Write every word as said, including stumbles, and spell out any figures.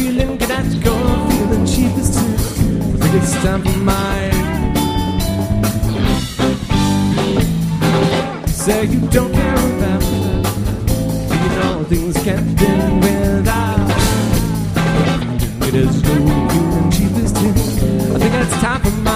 feeling, get out to go, feeling cheapest too. I think it's time for mine. Say you don't care about that. You know things can't be without. It is no feeling cheapest too. I think it's time for mine.